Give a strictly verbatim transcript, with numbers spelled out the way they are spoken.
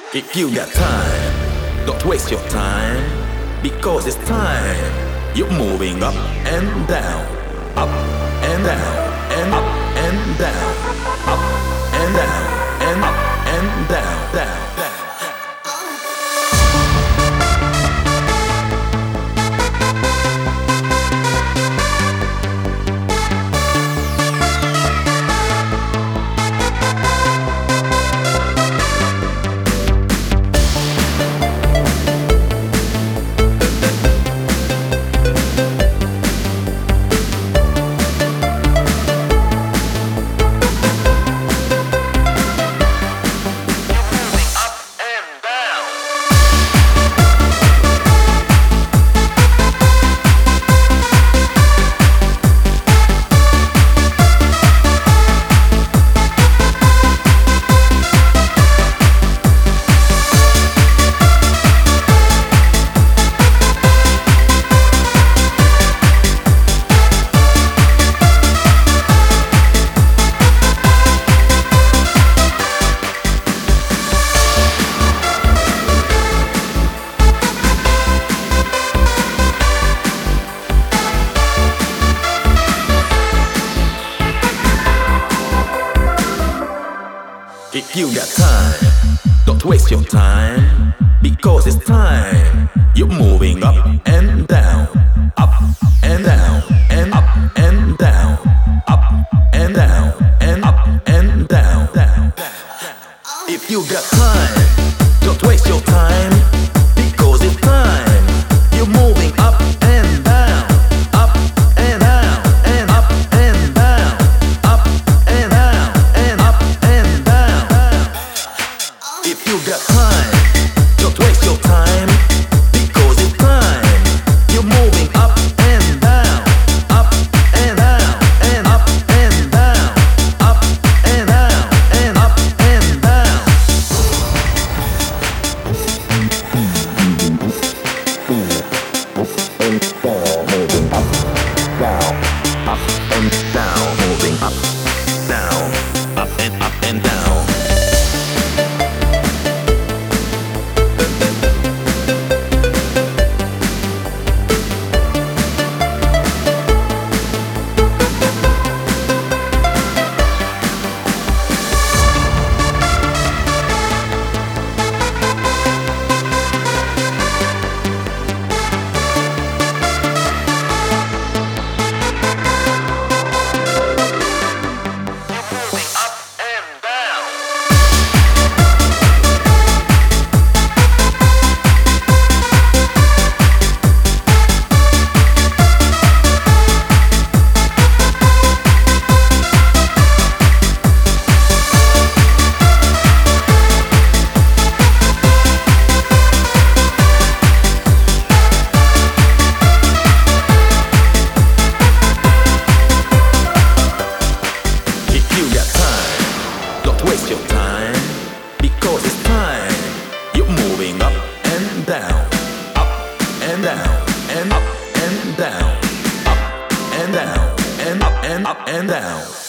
If you got time, don't waste your time, because it's time. You're moving up and down, up and down, and up and down, up and down, and up and down, down, down. If you got time, don't waste your time, because it's time. You're moving up and down, up and down, and up and down, up and down, and up and down, down. If you got time, don't waste your time, because it's time. You're moving up and down, up and down, and up and down, up and down, and up and down. If you got time, don't waste your time, because it's time. You're moving up and down, up and down, and up and down, up and down, and up and down. Moving up, down, up and down, moving up, down, up and up and down. Waste your time, because it's time. You're moving up and down, up and down, and up and down, up and down, and up and up and down.